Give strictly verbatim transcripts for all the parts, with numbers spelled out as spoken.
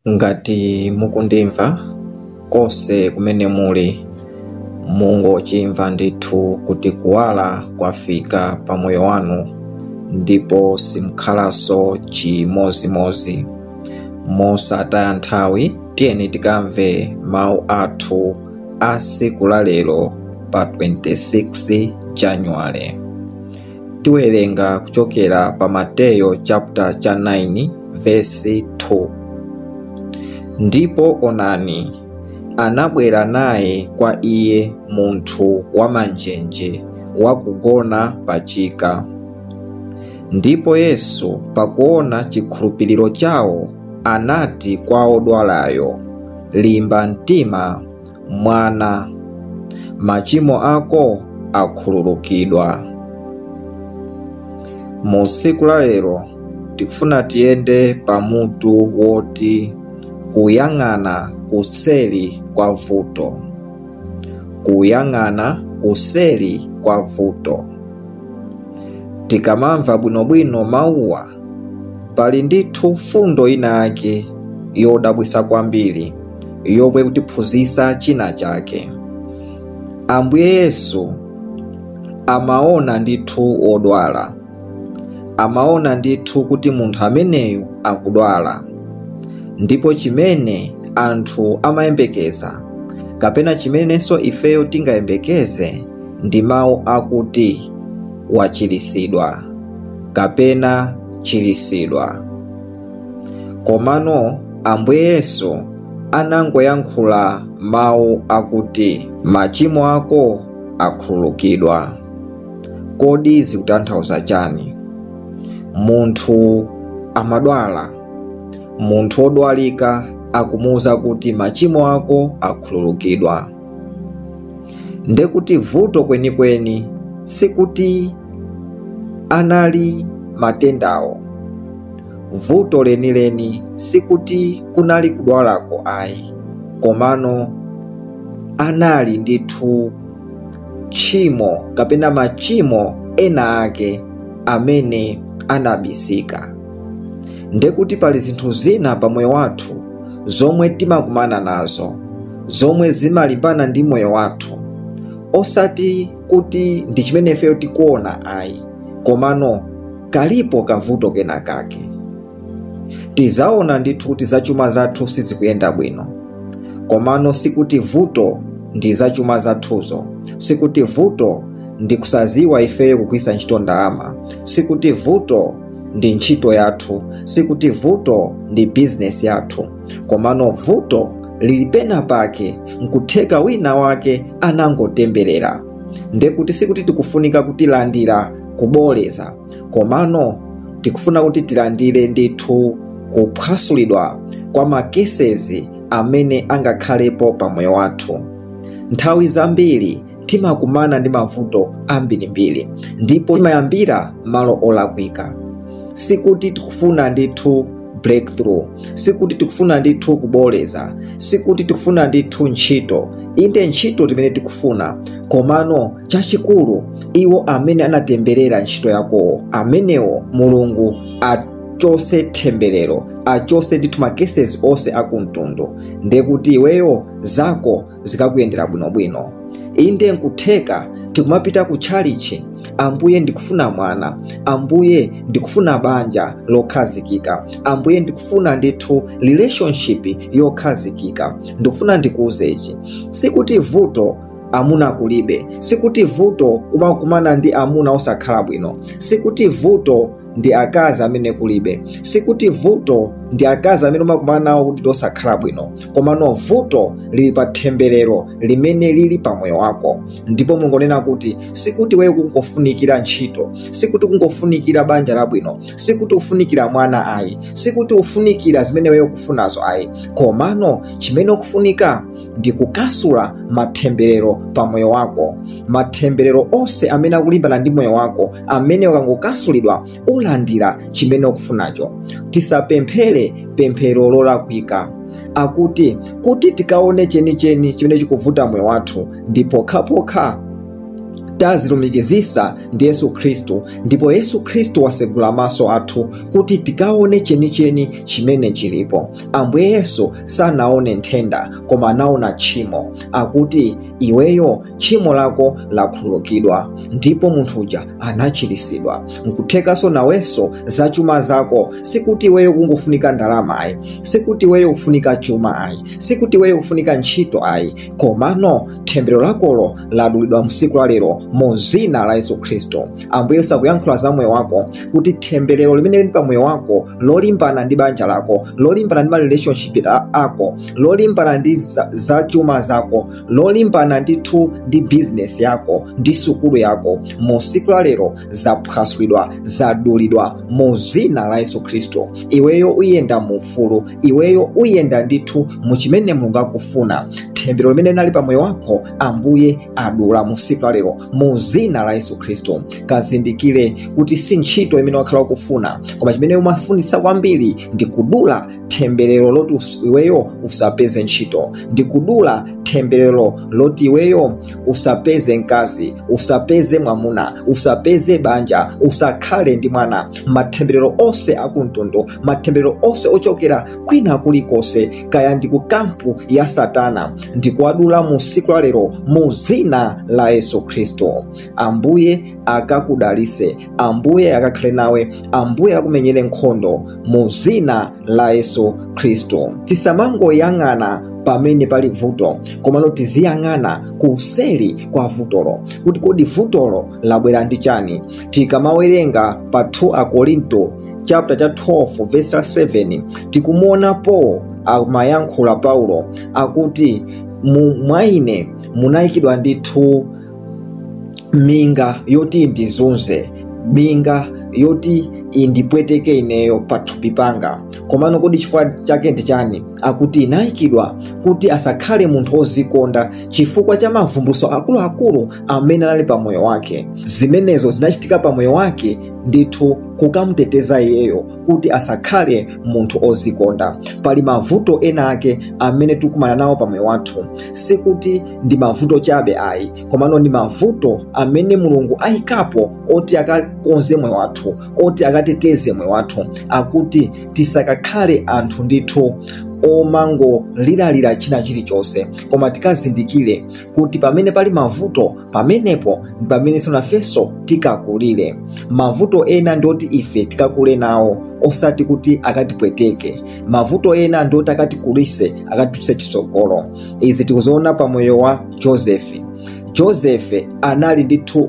Ngati mukundimva konse kumene muli, mungochimva ndithu kuti kuwala kwafika pa moyo wanu ndipo simukhalanso chimozimozi. Mosataya nthawi, tiyeni tikamve mawu athu a siku la lero pa twenty-six January. Tiwerenga kuchokera pa Mateyo chapter cha nine verse two. Ndipo onani, anabwera naye kwa iye munthu wamanjenje wakugona pachika. Ndipo Yesu pakuona chikhulupiriro chawo anati kwa odwalayo, limba mtima mwana, machimo ako akhululukidwa. Mu siku la lero tikufuna tiyende pamutu woti kuyang'ana kuseli kwa vuto. Kuyang'ana kuseli kwa vuto. Tikamamva bwinobwino mawuwa, pali ndithu fundo ina yake yodabwisa kwambiri yomwe kutiphunzitsa china chake. Ambuye Yesu amaona ndithu odwala. Amaona ndithu kuti munthu ameneyu akudwala. Ndipo chimene anthu amayembekeza kapena chimenenso ifeyo tingayembekeze ndi mawu akuti wachirisidwa kapena chirisidwa. Komano Ambuye Yesu anangoyankhula mawu akuti machimo ako akhululukidwa. Kodi zikutanthauza chani? Munthu amadwala, munthu odwalika akumuwuza kuti machimo ako akhululukidwa. Ndekuti vuto kwenikweni sikuti anali matendawo. Vuto lenileni sikuti kunali kudwalako ayi, komano anali ndithu tchimo kapena machimo ena ake amene anabisika. Ndekuti pali zinthu zina pa moyo wathu zomwe timakumana nazo, zomwe zimalimbana ndi moyo wathu, osati kuti ndi chimene ifeyo tikuona ayi, komano kalipo kavuto kena kake. Tizaona ndithu kuti zachuma zathu sizikuyenda bwino, komano sikuti vuto ndi zachuma zathuzo, sikuti vuto ndi kusaziwa ifeyo kugwisa ntchito ndalama, sikuti vuto ndi ntchito yathu, sikuti vuto ndi business yathu, komano vuto lili pena pake nkutheka wina wake anangotemberera. Ndekuti sikuti tikufunika kutilandira kuboleza, komano tikufuna kuti tilandire ndithu kuphwasulidwa kwa makesezi amene angakhalepo pa moyo wathu. Nthawi zambiri timakumana ndi mavuto ambirimbiri ndipo timayambira malo olakwika. Sikuti tikufuna ndithu breakthrough, sikuti tikufuna ndithu kuboleza, sikuti tikufuna ndithu ntchito. Inde ntchito timene tikufuna, komano chachikulu iwo amene anatemberera ntchito yakowo, amenewo Mulungu achose temberero, achose ndithu makesezi onse akumtundu. Ndekuti iweyo zako zikakuyendera bwinobwino. Inde nkutheka tikumapita ku chalichi, Ambuye ndikufuna mwana, Ambuye ndikufuna banja lokhazikika, Ambuye ndikufuna ndithu relationship yokhazikika, ndikufuna ndikuuzechi. Sikuti vuto amuna kulibe, sikuti vuto umakumana ndi amuna osakhala bwino, sikuti vuto ndi akazi amene kulibe, sikuti vuto ndi akazi amene umakumana nawo kuti osakhala bwino, komano vuto lili pa temberero limene lili pa moyo wako. Ndipo mungonena kuti sikuti wewe kungofunikira ntchito, sikuti kungofunikira banja labwino, sikuti ufunikira mwana ayi, sikuti ufunikira zimene wewe kufunazo ayi, komano chimene ukufunika ndi kukasula matemberero pa moyo wako. Matemberero onse amene akulimbana ndi moyo wako, amene ukangokasulidwa ulandira chimene ukufunacho. Tisapemphere pemphero lolakwika. Akuti kuti tikaone chenicheni chimene chikuvuta moyo wathu ndipo khapokha tazilumikizisa ndi Yesu Khristu, ndipo Yesu Khristu wasegula maso athu kuti tikaone chenicheni chimene chilipo. Ambuye Yesu sanaone nthenda koma anaona tchimo, akuti iweyo tchimo lako lakhululukidwa, ndipo munthu uja anachiritsidwa. Nkuthekanso nawenso za chuma zako, sikuti iweyo kungofunika ndalama ayi, sikuti iweyo kufunika chuma ayi, sikuti iweyo kufunika ntchito ayi, komano thembero lakolo ladulidwa msiku la lero mu zina la Yesu Khristu. Ambuye Yesu akuyankhula za moyo wako kuti themberero limene lili pa moyo wako lolimbana ndi banja lako, lolimbana ndi ma relationship ako, lolimbana ndi za, za chuma zako, lolimbana ndithu ndi business yako, ndi sukulu yako, mu siku la lero zaphwasulidwa, zadulidwa mu zina la Yesu Khristu. Iweyo uyenda mu ufulu, iweyo uyenda ndithu mu chimene Mulungu akufuna. Thembero limene nali pa moyo wako Ambuye adula mu siku la lero mu zina la Yesu Khristu. Kazindikire kuti si ntchito imene wakhala ukufuna, koma chimene umafunitsa kwambiri ndi kudula themberero loti iweyo usapeze ntchito, ndi kudula themberero loti iweyo usapeze mkazi, usapeze mwamuna, usapeze banja, usakhale ndi mwana. Mathemberero onse akumtundu, mathemberero onse ochokera kwina kulikose, kaya ndi ku kampu ya Satana, ndi kuadula mu siku la lero mu zina la Yesu Khristu. Ambuye akakudalise, Ambuye akakhale nawe, Ambuye akumenyere nkhondo mu zina la Yesu Khristu. Tisamangoyang'ana pamene pali vuto, komano tiziyang'ana kuseli kwa vutolo, kuti kodi vutolo labwera ndi chani. Tikamawerenga pa two Akorinto chapter cha twelve verse seven, tikumuonapo amayankhula Paulo akuti mwa ine munayikidwa ndithu minga yoti ndizunze, minga yoti indipweteke ineyo pathupi panga. Komano kodi chifukwa chake ndi chani? Akuti inayikidwa kuti asakhale munthu ozikonda chifukwa cha mavumbulutso akuluakulu amene anali pa moyo wake. Zimenezo zinachitika pa moyo wake ndithu kukamuteteza iyeyo kuti asakhale munthu ozikonda. Pali mavuto ena ake amene tikumana nawo pa moyo wathu, sikuti ndi mavuto chabe ayi, komano ndi mavuto amene Mulungu ayikapo oti akakonze moyo wathu, oti akateteze moyo wathu, akuti tisakakhale anthu ndithu omango lilalira china chilichonse, koma tikazindikire kuti pamene pali mavuto pamenepo ndi pamene sonafenso tikakulire. Mavuto ena ndoti ife tikakule nawo, osati kuti akatipweteke. Mavuto ena ndoti akatikulise, akatipitse chitsogolo. Izi tikuziona pa moyo wa Josefe. Josefe anali ndithu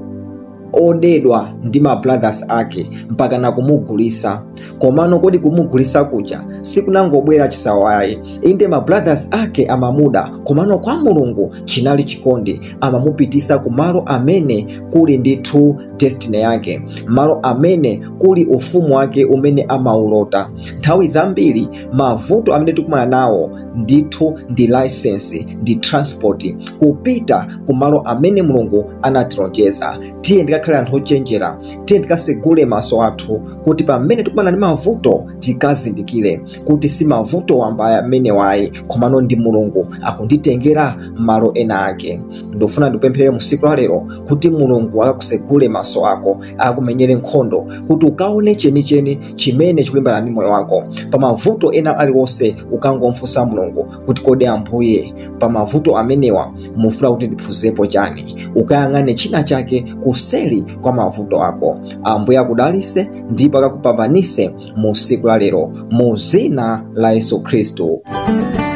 odedwa ndi ma brothers ake mpaka na kumugulisa. Komano kodi kumugulisa kuja sikunangobwera chisawayi, inde ma brothers ake amamuda, komano kwa Mulungu chinali chikondi, amamupitisa ku malo amene kuli ndithu destiny yake, malo amene kuli ufumu wake umene amaulota. Nthawi zambiri mavuto amene tikumana nawo ndithu ndi license, ndi transport, kupita ku malo amene Mulungu anatilonjeza. Tiye ndikakhale anthu ochenjera, tiye ndikasegule maso athu kuti pamene tikumana ndi mavuto tikazindikire kuti si mavuto wambaya amene wayi, komano ndi Mulungu akunditengera malo ena ake. Ndofuna ndipemphere mu siku la lero kuti Mulungu akakusegule maso ako, akumenyere nkhondo kuti ukaone chenicheni chimene chikulimbana ndi moyo wako. Pa mavuto ena aliwonse ukangomfunsa Mulungu kuti kodi Ambuye pa mavuto amenewa mufuna kuti ndiphunzirepo chani, ukayang'ane china chake kuseli kwa mavuto ako. Ambuye akudalise ndipo akakupambanise mu siku la lero mu zina la Yesu Khristu.